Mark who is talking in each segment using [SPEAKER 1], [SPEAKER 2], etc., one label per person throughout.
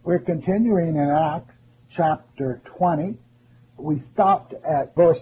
[SPEAKER 1] We're continuing in Acts chapter 20. We stopped at verse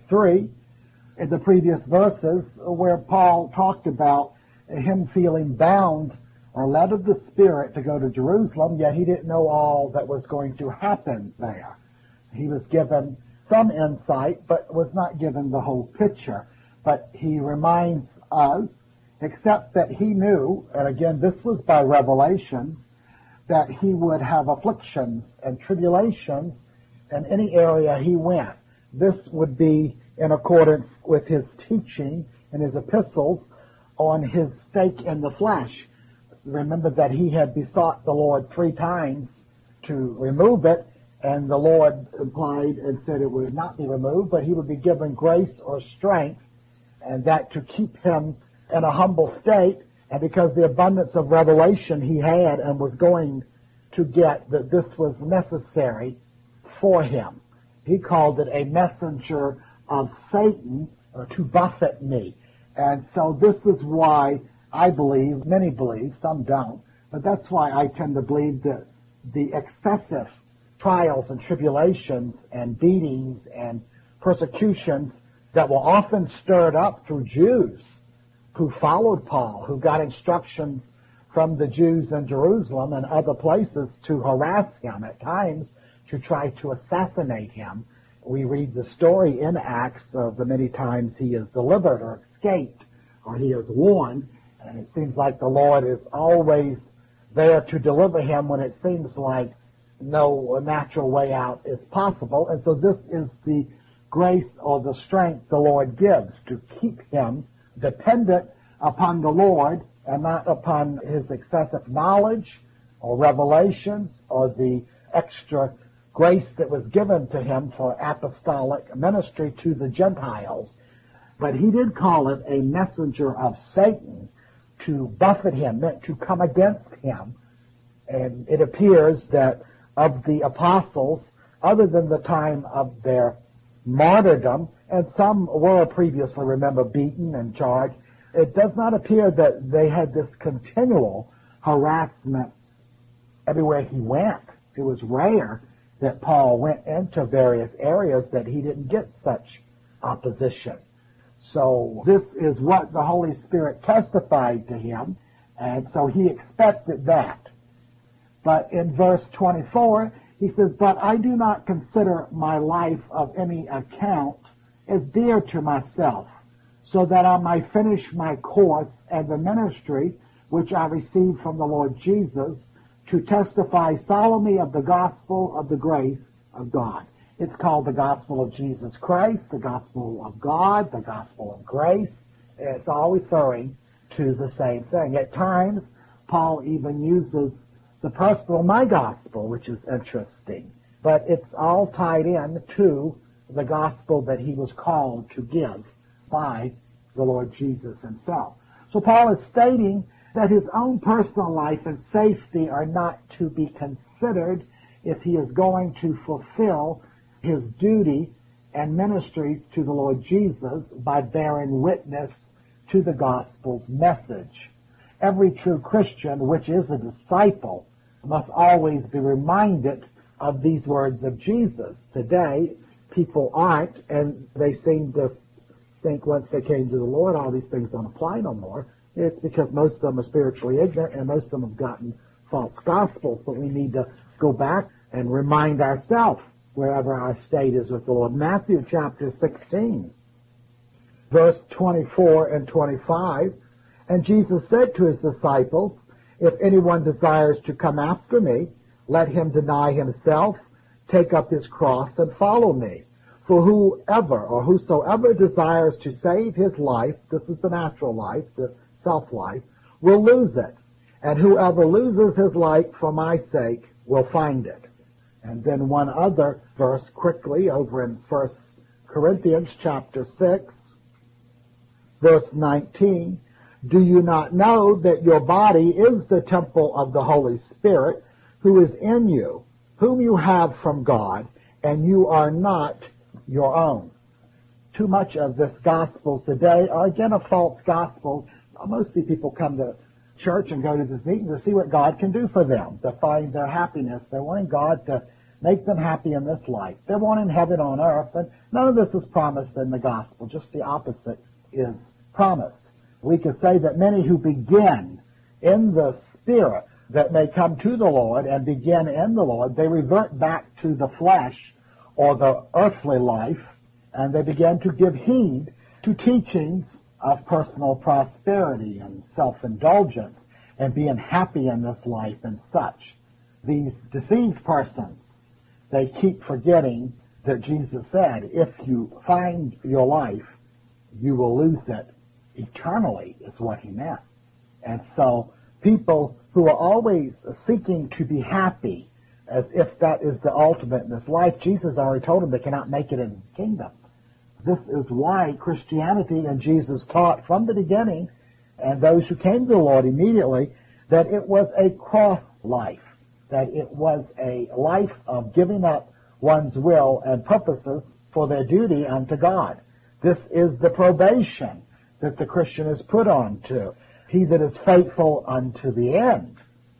[SPEAKER 1] 23 in the previous verses where Paul talked about him feeling bound or led of the Spirit to go to Jerusalem, yet he didn't know all that was going to happen there. He was given some insight, but was not given the whole picture. But he reminds us, except that he knew, and again this was by revelation, that he would have afflictions and tribulations in any area he went. This would be in accordance with his teaching in his epistles on his stake in the flesh. Remember that he had besought the Lord 3 times to remove it, and the Lord implied and said it would not be removed, but he would be given grace or strength, and that to keep him in a humble state. And because the abundance of revelation he had and was going to get, that this was necessary for him. He called it a messenger of Satan to buffet me. And so this is why I believe, many believe, some don't, but that's why I tend to believe that the excessive trials and tribulations and beatings and persecutions that were often stirred up through Jews who followed Paul, who got instructions from the Jews in Jerusalem and other places to harass him, at times to try to assassinate him. We read the story in Acts of the many times he is delivered or escaped or he is warned, and it seems like the Lord is always there to deliver him when it seems like no natural way out is possible. And so this is the grace or the strength the Lord gives to keep him dependent upon the Lord and not upon his excessive knowledge or revelations or the extra grace that was given to him for apostolic ministry to the Gentiles. But he did call it a messenger of Satan to buffet him, meant to come against him. And it appears that of the apostles, other than the time of their martyrdom, and some were previously, remember, beaten and charged, it does not appear that they had this continual harassment everywhere he went. It was rare that Paul went into various areas that he didn't get such opposition. So this is what the Holy Spirit testified to him, and so he expected that. But in verse 24, he says, "But I do not consider my life of any account as dear to myself, so that I might finish my course and the ministry which I received from the Lord Jesus, to testify solemnly of the gospel of the grace of God." It's called the gospel of Jesus Christ, the gospel of God, the gospel of grace. It's all referring to the same thing. At times, Paul even uses the personal my gospel, which is interesting. But it's all tied in to the gospel that he was called to give by the Lord Jesus himself. So Paul is stating that his own personal life and safety are not to be considered if he is going to fulfill his duty and ministries to the Lord Jesus by bearing witness to the gospel's message. Every true Christian, which is a disciple, must always be reminded of these words of Jesus. Today, people aren't, and they seem to think once they came to the Lord, all these things don't apply no more. It's because most of them are spiritually ignorant, and most of them have gotten false gospels. But we need to go back and remind ourselves wherever our state is with the Lord. Matthew chapter 16, verse 24 and 25, "And Jesus said to his disciples, If anyone desires to come after me, let him deny himself, take up his cross, and follow me. For whoever or whosoever desires to save his life," this is the natural life, the self-life, "will lose it. And whoever loses his life for my sake will find it." And then one other verse quickly over in 1 Corinthians chapter 6, verse 19, "Do you not know that your body is the temple of the Holy Spirit, who is in you, whom you have from God, and you are not your own?" Too much of this gospel today are again a false gospel. Mostly people come to church and go to these meetings to see what God can do for them, to find their happiness. They're wanting God to make them happy in this life. They're wanting heaven on earth, and none of this is promised in the gospel. Just the opposite is promised. We could say that many who begin in the Spirit that may come to the Lord and begin in the Lord, they revert back to the flesh or the earthly life, and they begin to give heed to teachings of personal prosperity and self-indulgence and being happy in this life and such. These deceived persons, they keep forgetting that Jesus said, if you find your life, you will lose it eternally, is what he meant. And so people who are always seeking to be happy, as if that is the ultimate in this life, Jesus already told them they cannot make it in the kingdom. This is why Christianity, and Jesus taught from the beginning, and those who came to the Lord immediately, that it was a cross life, that it was a life of giving up one's will and purposes for their duty unto God. This is the probation that the Christian is put on to. He that is faithful unto the end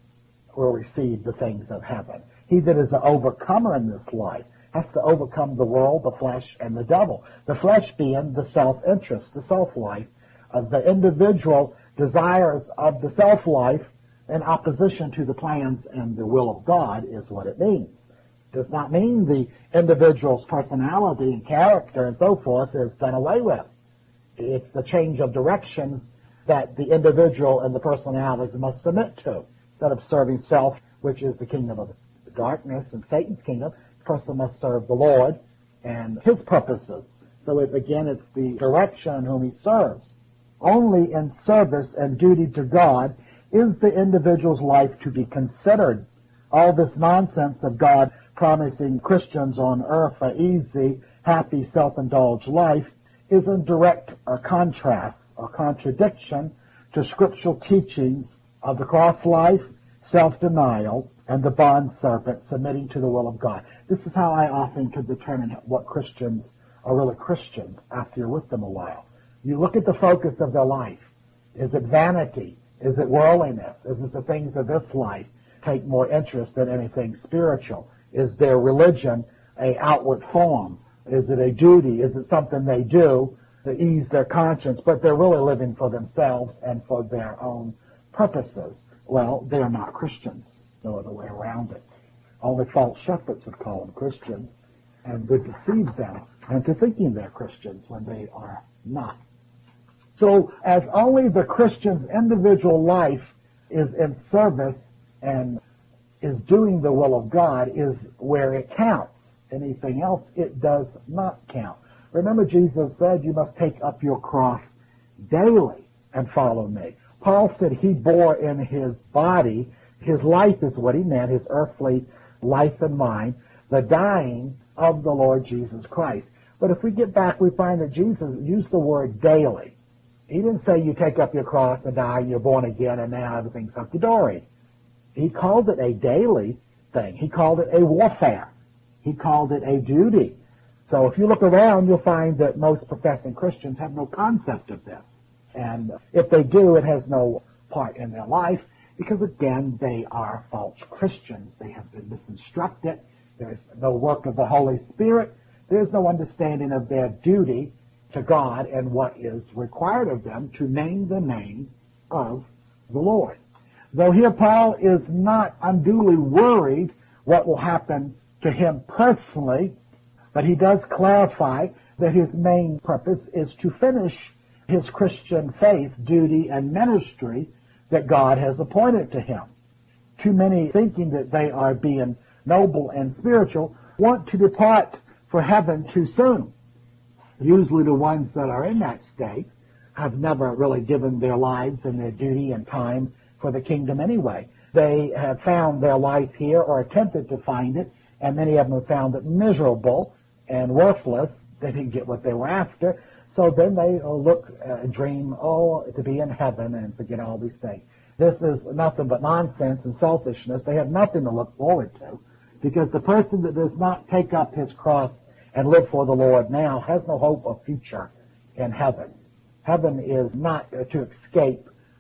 [SPEAKER 1] will receive the things of heaven. He that is an overcomer in this life has to overcome the world, the flesh, and the devil. The flesh being the self-interest, the self-life, of the individual desires of the self-life in opposition to the plans and the will of God is what it means. It does not mean the individual's personality and character and so forth is done away with. It's the change of directions that the individual and the personality must submit to. Instead of serving self, which is the kingdom of darkness and Satan's kingdom, the person must serve the Lord and his purposes. So again, it's the direction whom he serves. Only in service and duty to God is the individual's life to be considered. All this nonsense of God promising Christians on earth an easy, happy, self-indulged life is in direct contrast or contradiction to scriptural teachings of the cross life, self-denial, and the bond servant submitting to the will of God. This is how I often could determine what Christians are really Christians after you're with them a while. You look at the focus of their life. Is it vanity? Is it worldliness? Is it the things of this life take more interest than anything spiritual? Is their religion an outward form? Is it a duty? Is it something they do to ease their conscience, but they're really living for themselves and for their own purposes? Well, they're not Christians. No other way around it. Only false shepherds would call them Christians and would deceive them into thinking they're Christians when they are not. So as only the Christian's individual life is in service and is doing the will of God is where it counts. Anything else, it does not count. Remember, Jesus said you must take up your cross daily and follow me. Paul said he bore in his body, his life is what he meant, his earthly life and mind, the dying of the Lord Jesus Christ. But if we get back, we find that Jesus used the word daily. He didn't say you take up your cross and die and you're born again and now everything's hunky-dory. He called it a daily thing. He called it a warfare. He called it a duty. So if you look around, you'll find that most professing Christians have no concept of this. And if they do, it has no part in their life because, again, they are false Christians. They have been misinstructed. There's no work of the Holy Spirit. There's no understanding of their duty to God and what is required of them to name the name of the Lord. Though here Paul is not unduly worried what will happen to him personally, but he does clarify that his main purpose is to finish his Christian faith, duty, and ministry that God has appointed to him. Too many, thinking that they are being noble and spiritual, want to depart for heaven too soon. Usually the ones that are in that state have never really given their lives and their duty and time for the kingdom anyway. They have found their life here or attempted to find it, and many of them have found it miserable and worthless. They didn't get what they were after. So then they look, dream, to be in heaven and forget all these things. This is nothing but nonsense and selfishness. They have nothing to look forward to because the person that does not take up his cross and live for the Lord now has no hope of future in heaven. Heaven is not to escape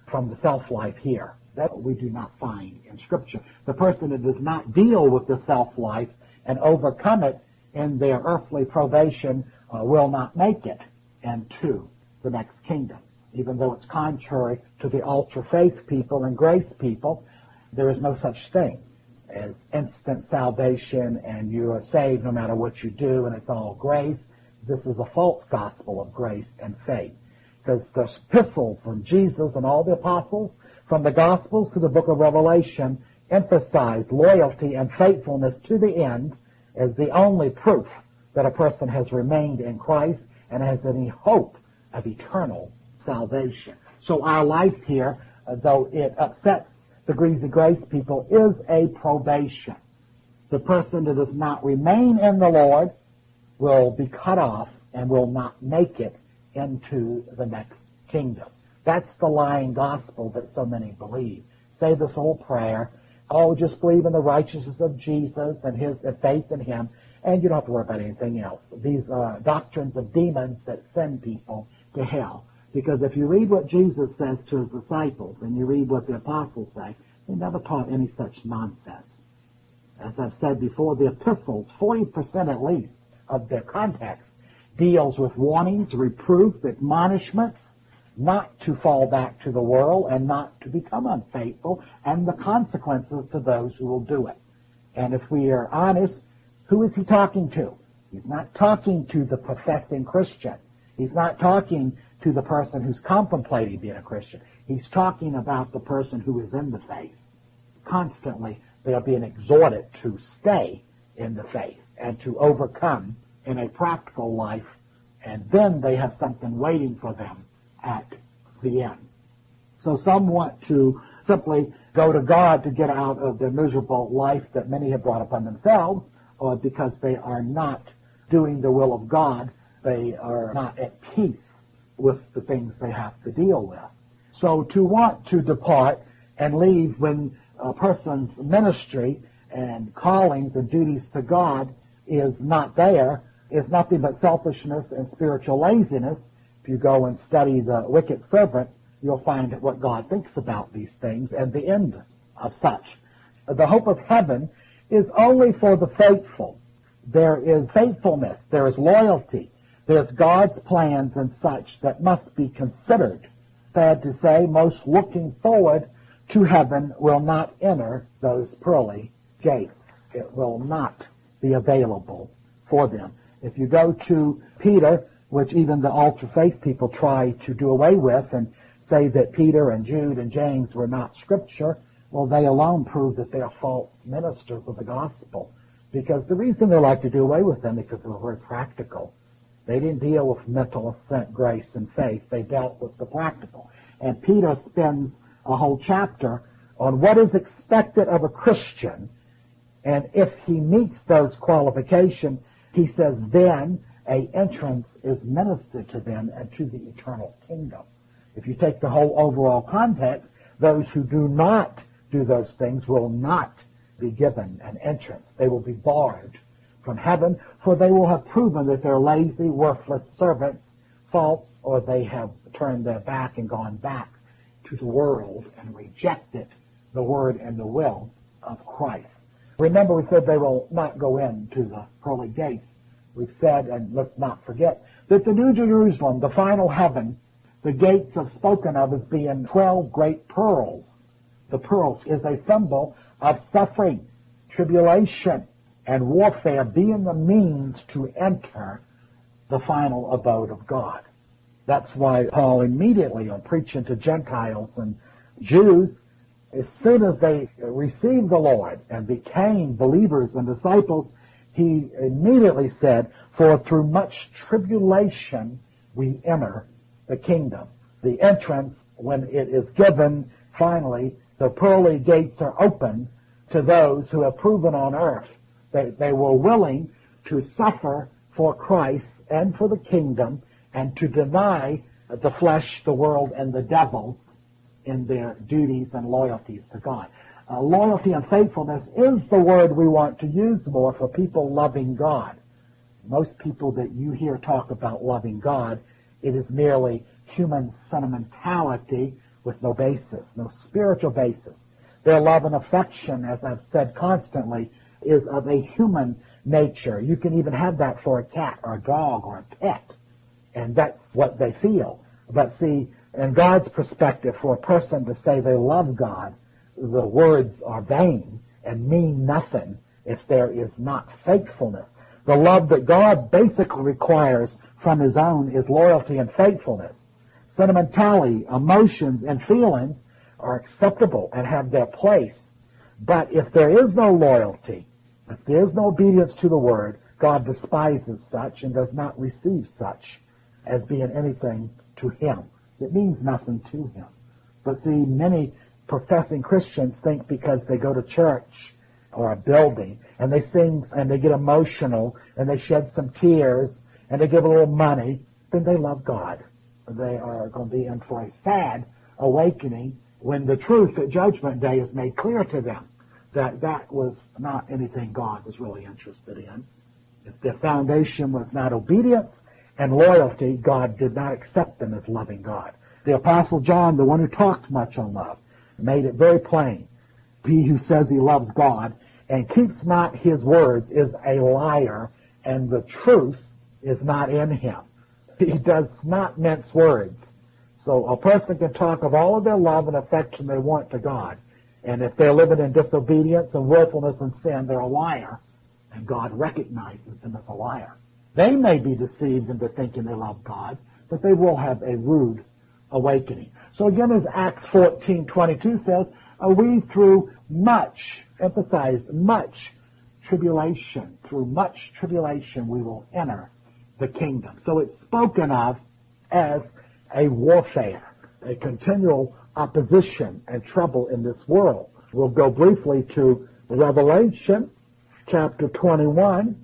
[SPEAKER 1] from the self-life here. That we do not find in Scripture. The person that does not deal with the self-life and overcome it in their earthly probation will not make it into the next kingdom. Even though it's contrary to the ultra-faith people and grace people, there is no such thing as instant salvation and you are saved no matter what you do and it's all grace. This is a false gospel of grace and faith. Because the epistles of Jesus and all the apostles, from the Gospels to the book of Revelation, emphasize loyalty and faithfulness to the end as the only proof that a person has remained in Christ and has any hope of eternal salvation. So our life here, though it upsets the greasy grace people, is a probation. The person that does not remain in the Lord will be cut off and will not make it into the next kingdom. That's the lying gospel that so many believe. Say this whole prayer, just believe in the righteousness of Jesus and his faith in him, and you don't have to worry about anything else. These are doctrines of demons that send people to hell. Because if you read what Jesus says to his disciples and you read what the apostles say, they never taught any such nonsense. As I've said before, the epistles, 40% at least of their context, deals with warnings, reproof, admonishments, not to fall back to the world and not to become unfaithful, and the consequences to those who will do it. And if we are honest, who is he talking to? He's not talking to the professing Christian. He's not talking to the person who's contemplating being a Christian. He's talking about the person who is in the faith. Constantly, they are being exhorted to stay in the faith and to overcome in a practical life, and then they have something waiting for them at the end. So some want to simply go to God to get out of their miserable life that many have brought upon themselves, or because they are not doing the will of God, they are not at peace with the things they have to deal with. So to want to depart and leave when a person's ministry and callings and duties to God is not there is nothing but selfishness and spiritual laziness. If you go and study the wicked servant, you'll find what God thinks about these things and the end of such. The hope of heaven is only for the faithful. There is faithfulness, there is loyalty, there's God's plans and such that must be considered. Sad to say, most looking forward to heaven will not enter those pearly gates. It will not be available for them. If you go to Peter, which even the ultra-faith people try to do away with and say that Peter and Jude and James were not Scripture, well, they alone prove that they are false ministers of the gospel. Because the reason they like to do away with them is because they were very practical. They didn't deal with mental assent, grace, and faith. They dealt with the practical. And Peter spends a whole chapter on what is expected of a Christian. And if he meets those qualifications, he says, then an entrance is ministered to them and to the eternal kingdom. If you take the whole overall context, those who do not do those things will not be given an entrance. They will be barred from heaven, for they will have proven that they're lazy, worthless servants, false, or they have turned their back and gone back to the world and rejected the word and the will of Christ. Remember, we said they will not go into the pearly gates. We've said, and let's not forget, that the New Jerusalem, the final heaven, the gates are spoken of as being 12 great pearls. The pearls is a symbol of suffering, tribulation, and warfare being the means to enter the final abode of God. That's why Paul immediately, on preaching to Gentiles and Jews, as soon as they received the Lord and became believers and disciples, he immediately said, for through much tribulation we enter the kingdom. The entrance, when it is given, finally, the pearly gates are open to those who have proven on earth that they were willing to suffer for Christ and for the kingdom and to deny the flesh, the world, and the devil in their duties and loyalties to God. Loyalty and faithfulness is the word we want to use more for people loving God. Most people that you hear talk about loving God, it is merely human sentimentality with no basis, no spiritual basis. Their love and affection, as I've said constantly, is of a human nature. You can even have that for a cat or a dog or a pet, and that's what they feel. But see, in God's perspective, for a person to say they love God, the words are vain and mean nothing if there is not faithfulness. The love that God basically requires from His own is loyalty and faithfulness. Sentimentality, emotions, and feelings are acceptable and have their place. But if there is no loyalty, if there is no obedience to the Word, God despises such and does not receive such as being anything to Him. It means nothing to Him. But see, many professing Christians think because they go to church or a building and they sing and they get emotional and they shed some tears and they give a little money, then they love God. They are going to be in for a sad awakening when the truth at Judgment Day is made clear to them that that was not anything God was really interested in. If their foundation was not obedience and loyalty, God did not accept them as loving God. The Apostle John, the one who talked much on love, made it very plain. He who says he loves God and keeps not His words is a liar, and the truth is not in him. He does not mince words. So a person can talk of all of their love and affection they want to God, and if they're living in disobedience and willfulness and sin, they're a liar, and God recognizes them as a liar. They may be deceived into thinking they love God, but they will have a rude awakening. So again, as Acts 14:22 says, we through much, emphasize much tribulation, through much tribulation we will enter the kingdom. So it's spoken of as a warfare, a continual opposition and trouble in this world. We'll go briefly to Revelation chapter 21,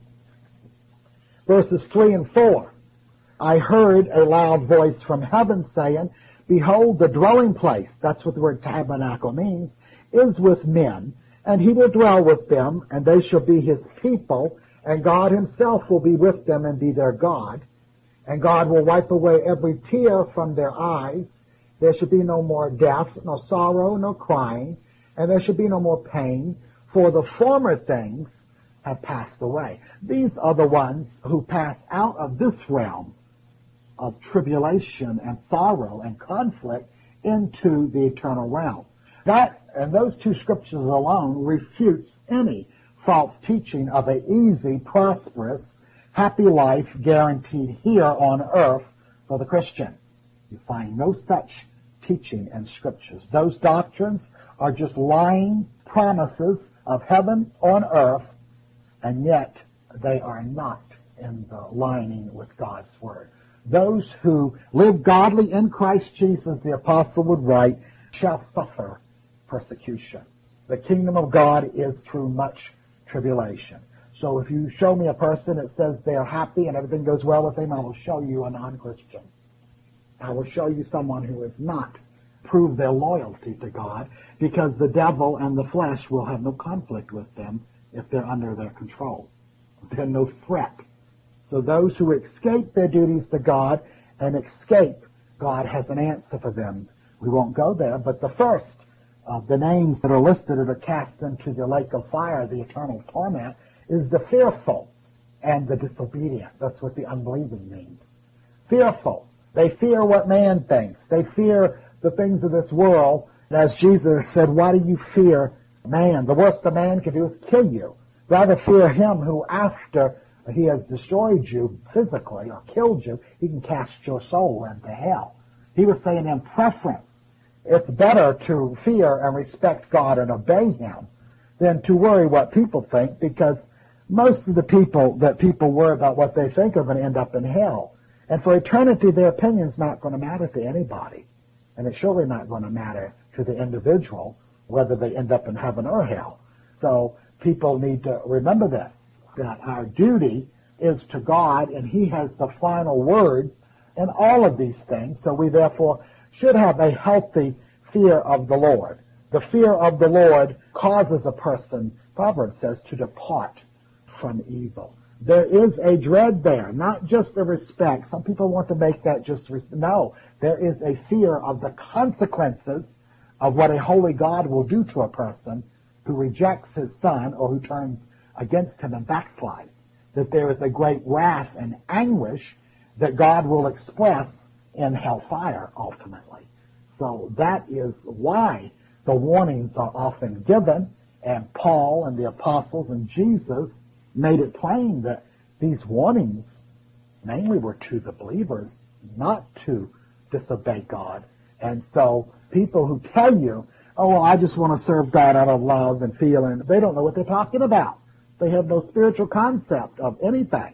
[SPEAKER 1] verses 3 and 4. I heard a loud voice from heaven saying, behold, the dwelling place, that's what the word tabernacle means, is with men, and He will dwell with them, and they shall be His people, and God Himself will be with them and be their God. And God will wipe away every tear from their eyes. There shall be no more death, no sorrow, no crying, and there shall be no more pain, for the former things have passed away. These are the ones who pass out of this realm of tribulation and sorrow and conflict into the eternal realm. That, and those two scriptures alone, refutes any false teaching of an easy, prosperous, happy life guaranteed here on earth for the Christian. You find no such teaching in scriptures. Those doctrines are just lying promises of heaven on earth, and yet they are not in the lining with God's Word. Those who live godly in Christ Jesus, the apostle would write, shall suffer persecution. The kingdom of God is through much tribulation. So if you show me a person that says they are happy and everything goes well with them, I will show you a non-Christian. I will show you someone who has not proved their loyalty to God, because the devil and the flesh will have no conflict with them if they're under their control. They're no threat. So those who escape their duties to God and escape, God has an answer for them. We won't go there, but the first of the names that are listed that are cast into the lake of fire, the eternal torment, is the fearful and the disobedient. That's what the unbelieving means. Fearful. They fear what man thinks. They fear the things of this world. And as Jesus said, why do you fear man? The worst a man can do is kill you. Rather fear him who, after he has destroyed you physically or killed you, he can cast your soul into hell. He was saying in preference, it's better to fear and respect God and obey Him than to worry what people think, because most of the people that people worry about what they think are going to end up in hell. And for eternity, their opinion's not going to matter to anybody. And it's surely not going to matter to the individual whether they end up in heaven or hell. So people need to remember this, that our duty is to God, and He has the final word in all of these things. So we therefore should have a healthy fear of the Lord. The fear of the Lord causes a person, Proverbs says, to depart from evil. there is a dread there, not just a respect. Some people want to make that just no. There is a fear of the consequences of what a holy God will do to a person who rejects his Son or who turns against him and backslides. That there is a great wrath and anguish that God will express in hellfire ultimately. So that is why the warnings are often given, and Paul and the apostles and Jesus made it plain that these warnings mainly were to the believers, not to disobey God. And so people who tell you, oh, well, I just want to serve God out of love and feeling, they don't know what they're talking about. They have no spiritual concept of anything.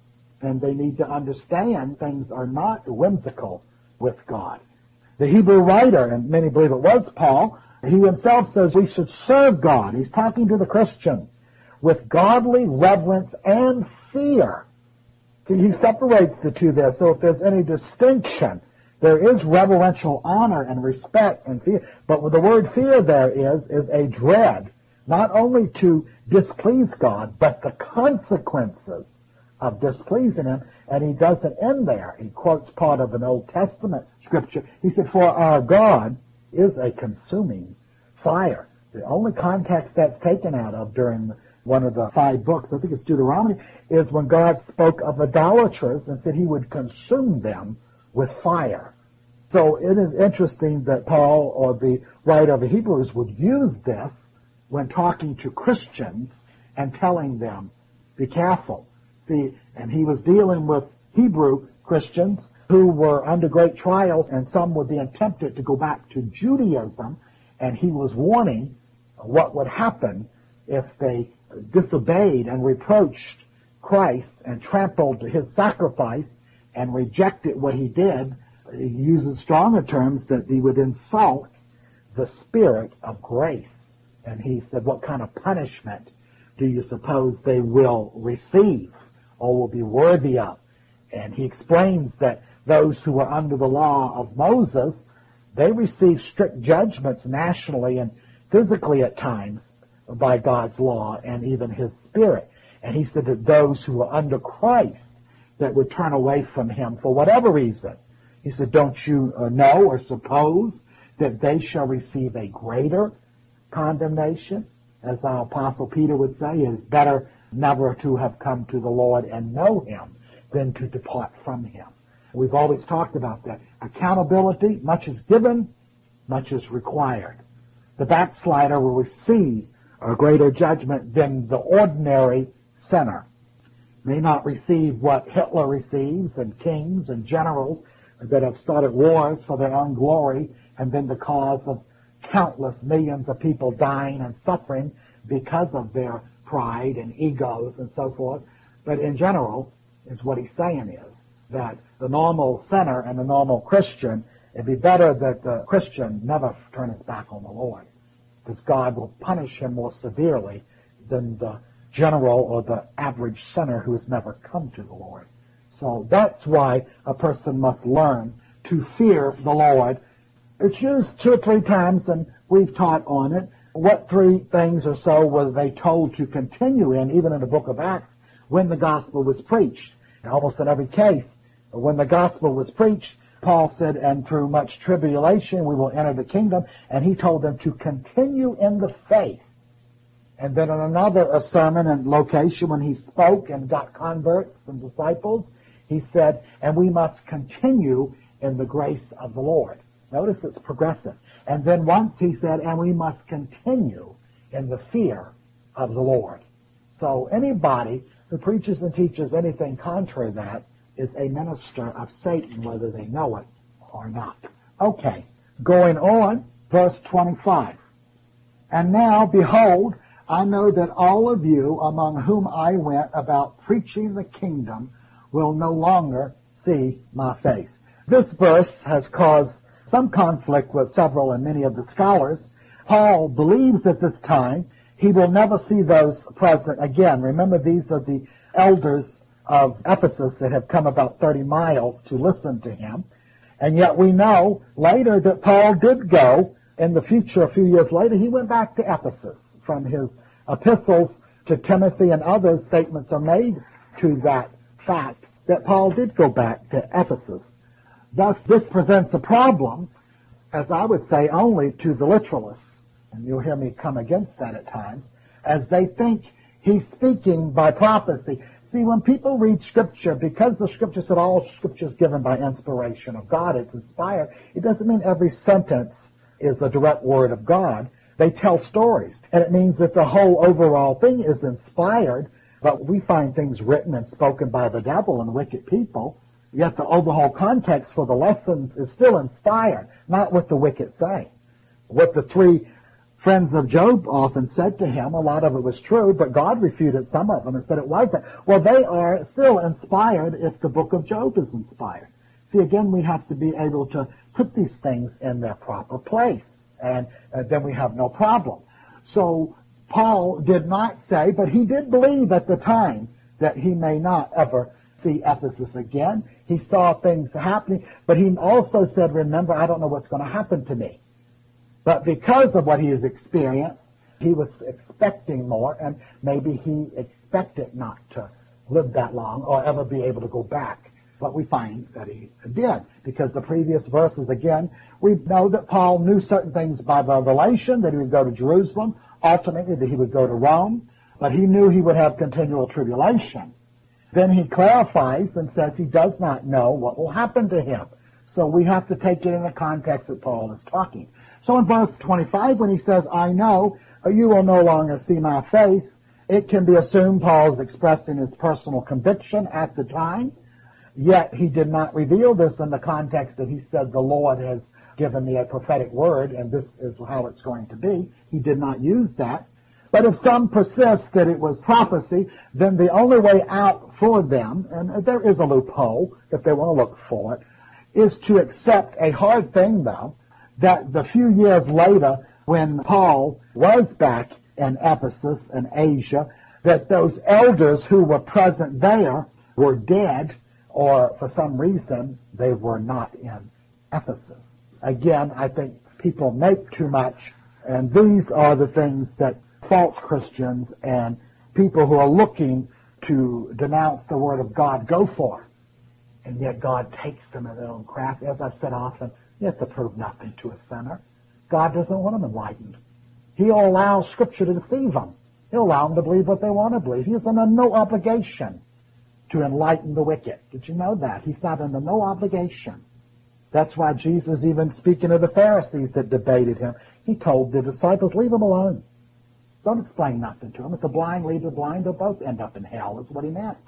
[SPEAKER 1] And they need to understand things are not whimsical with God. The Hebrew writer, and many believe it was Paul, he himself says we should serve God. He's talking to the Christian with godly reverence and fear. See, he separates the two there. So if there's any distinction, there is reverential honor and respect and fear. But with the word fear there is a dread, not only to displease God, but the consequences of displeasing him. And he doesn't end there. He quotes part of an Old Testament scripture. He said, for our God is a consuming fire. The only context that's taken out of during one of the 5 books, I think it's Deuteronomy, is when God spoke of idolaters and said he would consume them with fire. So it is interesting that Paul or the writer of the Hebrews would use this when talking to Christians and telling them, be careful. See, and he was dealing with Hebrew Christians who were under great trials, and some were being tempted to go back to Judaism, and he was warning what would happen if they disobeyed and reproached Christ and trampled his sacrifice and rejected what he did. He uses stronger terms that he would insult the spirit of grace. And he said, what kind of punishment do you suppose they will receive or will be worthy of? And he explains that those who were under the law of Moses, they received strict judgments nationally and physically at times by God's law and even his spirit. And he said that those who were under Christ that would turn away from him for whatever reason, he said, don't you know or suppose that they shall receive a greater condemnation? As our Apostle Peter would say, it is better never to have come to the Lord and know him than to depart from him. We've always talked about that. Accountability, much is given, much is required. The backslider will receive a greater judgment than the ordinary sinner. May not receive what Hitler receives and kings and generals that have started wars for their own glory and been the cause of countless millions of people dying and suffering because of their pride and egos and so forth. But in general, is what he's saying is that the normal sinner and the normal Christian, it'd be better that the Christian never turn his back on the Lord, because God will punish him more severely than the general or the average sinner who has never come to the Lord. So that's why a person must learn to fear the Lord. It's used 2 or 3 times, and we've taught on it. What 3 things or so were they told to continue in, even in the book of Acts, when the gospel was preached? Almost in every case, when the gospel was preached, Paul said, and through much tribulation we will enter the kingdom, and he told them to continue in the faith. And then in another sermon and location, when he spoke and got converts and disciples, he said, and we must continue in the grace of the Lord. Notice it's progressive. And then once he said, and we must continue in the fear of the Lord. So anybody who preaches and teaches anything contrary to that is a minister of Satan, whether they know it or not. Okay, going on, verse 25. And now, behold, I know that all of you among whom I went about preaching the kingdom will no longer see my face. This verse has caused some conflict with several and many of the scholars. Paul believes at this time he will never see those present again. Remember, these are the elders of Ephesus that have come about 30 miles to listen to him. And yet we know later that Paul did go in the future, a few years later, he went back to Ephesus. From his epistles to Timothy and others, statements are made to that fact that Paul did go back to Ephesus. Thus, this presents a problem, as I would say, only to the literalists, and you'll hear me come against that at times, as they think he's speaking by prophecy. See, when people read Scripture, because the Scripture said all Scripture is given by inspiration of God, it's inspired, it doesn't mean every sentence is a direct word of God. They tell stories, and it means that the whole overall thing is inspired, but we find things written and spoken by the devil and wicked people, yet the overall context for the lessons is still inspired, not what the wicked say. What the three friends of Job often said to him, a lot of it was true, but God refuted some of them and said it wasn't. Well, they are still inspired if the book of Job is inspired. See, again, we have to be able to put these things in their proper place, and then we have no problem. So Paul did not say, but he did believe at the time that he may not ever see Ephesus again. He saw things happening, but he also said, remember, I don't know what's going to happen to me. But because of what he has experienced, he was expecting more, and maybe he expected not to live that long or ever be able to go back. But we find that he did, because the previous verses, again, we know that Paul knew certain things by revelation, that he would go to Jerusalem, ultimately that he would go to Rome, but he knew he would have continual tribulation. Then he clarifies and says he does not know what will happen to him. So we have to take it in the context that Paul is talking. So in verse 25, when he says, I know you will no longer see my face, it can be assumed Paul is expressing his personal conviction at the time, yet he did not reveal this in the context that he said the Lord has given me a prophetic word and this is how it's going to be. He did not use that. But if some persist that it was prophecy, then the only way out for them, and there is a loophole if they want to look for it, is to accept a hard thing, though, that the few years later, when Paul was back in Ephesus and Asia, that those elders who were present there were dead, or for some reason they were not in Ephesus. Again, I think people make too much, and these are the things that false Christians and people who are looking to denounce the Word of God go for. And yet God takes them in their own craft. As I've said often, you have to prove nothing to a sinner. God doesn't want them enlightened. He'll allow Scripture to deceive them. He'll allow them to believe what they want to believe. He's under no obligation to enlighten the wicked. Did you know that? He's not under no obligation. That's why Jesus, even speaking of the Pharisees that debated him, he told the disciples, leave them alone. Don't explain nothing to them. If the blind lead the blind, they'll both end up in hell, is what he meant.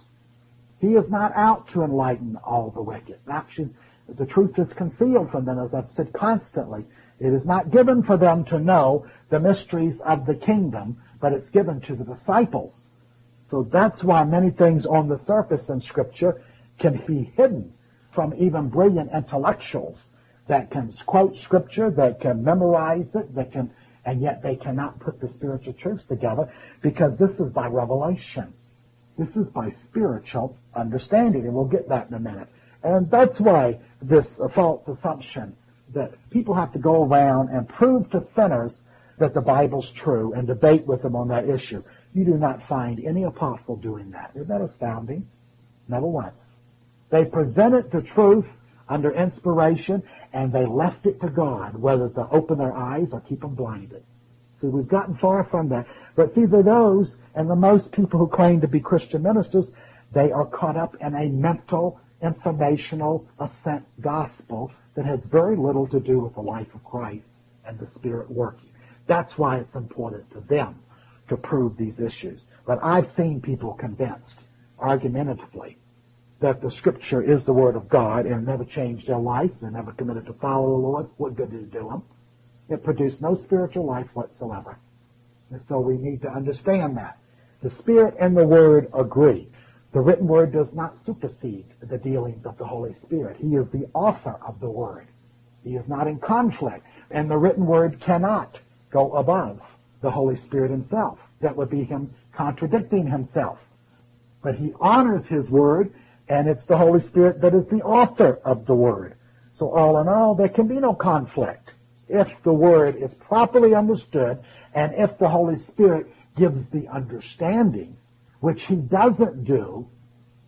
[SPEAKER 1] He is not out to enlighten all the wicked. Actually, the truth is concealed from them, as I've said constantly. It is not given for them to know the mysteries of the kingdom, but it's given to the disciples. So that's why many things on the surface in Scripture can be hidden from even brilliant intellectuals that can quote Scripture, that can memorize it, that can, and yet they cannot put the spiritual truths together, because this is by revelation. This is by spiritual understanding, and we'll get that in a minute. And that's why this false assumption that people have to go around and prove to sinners that the Bible's true and debate with them on that issue. You do not find any apostle doing that. Isn't that astounding? Never once. They presented the truth under inspiration, and they left it to God, whether to open their eyes or keep them blinded. See, we've gotten far from that. But see, those, and the most people who claim to be Christian ministers, they are caught up in a mental, informational, assent gospel that has very little to do with the life of Christ and the Spirit working. That's why it's important to them to prove these issues. But I've seen people convinced, argumentatively, that the Scripture is the Word of God and never changed their life. They never committed to follow the Lord. What good did it do them? It produced no spiritual life whatsoever. And so we need to understand that. The Spirit and the Word agree. The written Word does not supersede the dealings of the Holy Spirit. He is the author of the Word. He is not in conflict. And the written Word cannot go above the Holy Spirit himself. That would be him contradicting himself. But he honors his Word, and it's the Holy Spirit that is the author of the Word. So all in all, there can be no conflict if the Word is properly understood, and if the Holy Spirit gives the understanding, which he doesn't do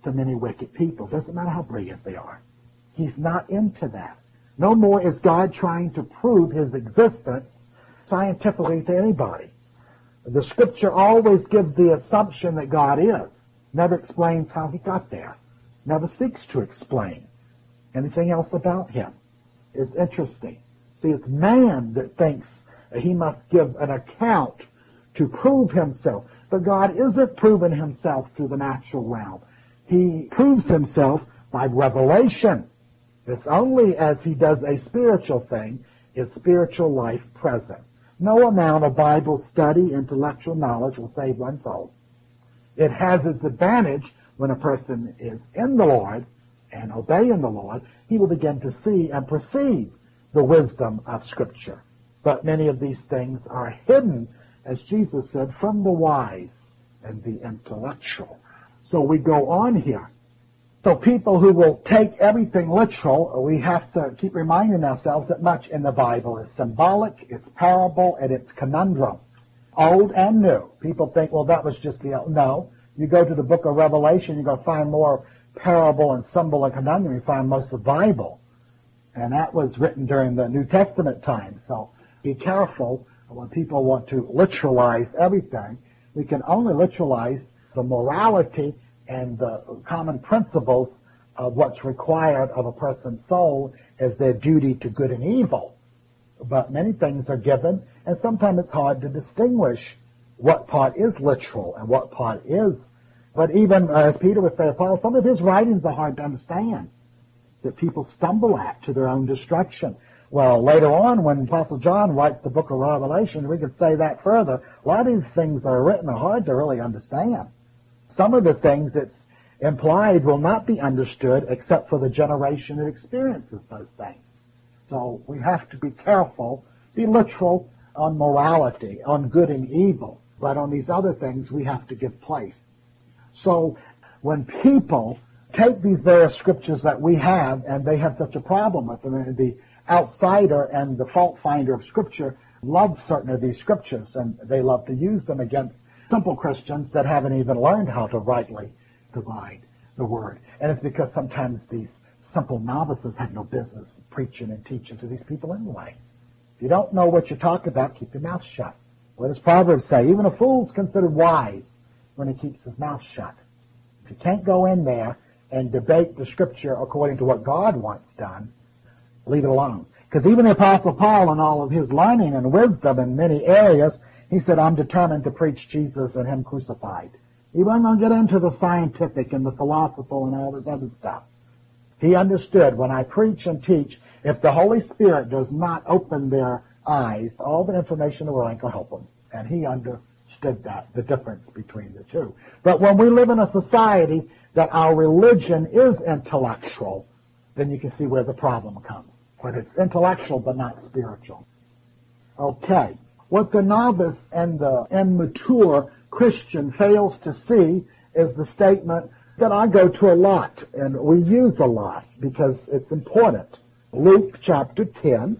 [SPEAKER 1] to many wicked people. Doesn't matter how brilliant they are. He's not into that. No more is God trying to prove his existence scientifically to anybody. The Scripture always gives the assumption that God is. Never explains how he got there. Never seeks to explain anything else about him. It's interesting. See, it's man that thinks he must give an account to prove himself. But God isn't proving himself through the natural realm. He proves himself by revelation. It's only as he does a spiritual thing is spiritual life present. No amount of Bible study, intellectual knowledge will save one's soul. It has its advantage when a person is in the Lord and obeying the Lord. He will begin to see and perceive the wisdom of Scripture. But many of these things are hidden, as Jesus said, from the wise and the intellectual. So we go on here. So people who will take everything literal, we have to keep reminding ourselves that much in the Bible is symbolic, it's parable, and it's conundrum. Old and new. People think, well, that was just the old. No. You go to the book of Revelation, you're going to find more parable and symbol and conundrum. You find most of the Bible. And that was written during the New Testament time. So be careful when people want to literalize everything. We can only literalize the morality and the common principles of what's required of a person's soul as their duty to good and evil. But many things are given, and sometimes it's hard to distinguish what part is literal and what part is. But even, as Peter would say, Paul, some of his writings are hard to understand, that people stumble at to their own destruction. Well, later on, when Apostle John writes the book of Revelation, we could say that further. A lot of these things that are written are hard to really understand. Some of the things that's implied will not be understood except for the generation that experiences those things. So we have to be careful, be literal on morality, on good and evil. But on these other things, we have to give place. So when people take these various scriptures that we have, and they have such a problem with them, and the outsider and the fault finder of Scripture love certain of these scriptures, and they love to use them against simple Christians that haven't even learned how to rightly divide the Word. And it's because sometimes these simple novices have no business preaching and teaching to these people anyway. If you don't know what you're talking about, keep your mouth shut. What does Proverbs say? Even a fool's considered wise when he keeps his mouth shut. If you can't go in there and debate the Scripture according to what God wants done, leave it alone. Because even the Apostle Paul, in all of his learning and wisdom in many areas, he said, I'm determined to preach Jesus and Him crucified. He wasn't going to get into the scientific and the philosophical and all this other stuff. He understood, when I preach and teach, if the Holy Spirit does not open their eyes, all the information in the world ain't going to help them. And he understood that, the difference between the two. But when we live in a society that our religion is intellectual, then you can see where the problem comes. When it's intellectual but not spiritual. Okay. What the novice and the immature Christian fails to see is the statement that I go to a lot, and we use a lot because it's important. Luke chapter 10.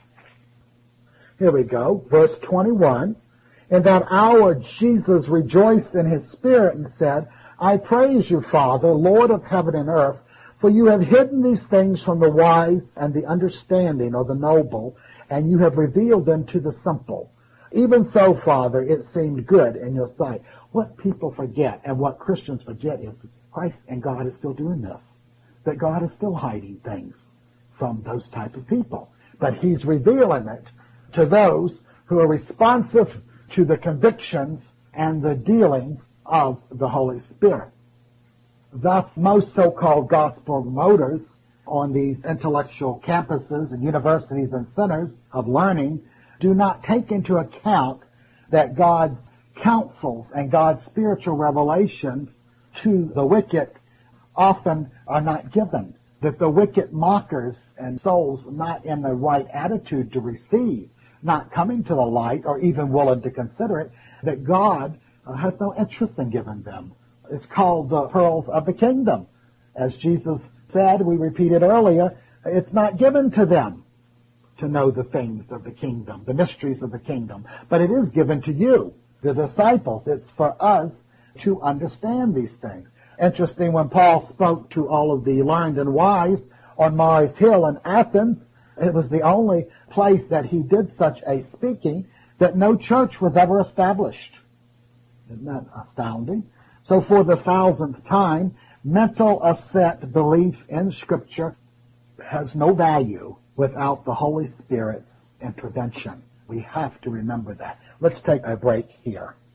[SPEAKER 1] Here we go, verse 21. In that hour Jesus rejoiced in his spirit and said, I praise you, Father, Lord of heaven and earth, for you have hidden these things from the wise and the understanding or the noble, and you have revealed them to the simple. Even so, Father, it seemed good in your sight. What people forget and what Christians forget is Christ and God is still doing this. That God is still hiding things from those type of people. But He's revealing it to those who are responsive to the convictions and the dealings of the Holy Spirit. Thus, most so-called gospel promoters on these intellectual campuses and universities and centers of learning do not take into account that God's counsels and God's spiritual revelations to the wicked often are not given. That the wicked mockers and souls not in the right attitude to receive, not coming to the light or even willing to consider it, that God has no interest in giving them. It's called the pearls of the kingdom. As Jesus said, we repeated earlier, it's not given to them to know the things of the kingdom, the mysteries of the kingdom. But it is given to you, the disciples. It's for us to understand these things. Interesting, when Paul spoke to all of the learned and wise on Mars Hill in Athens, it was the only place that he did such a speaking that no church was ever established. Isn't that astounding? So for the 1000th time, mental assent belief in Scripture has no value without the Holy Spirit's intervention. We have to remember that. Let's take a break here.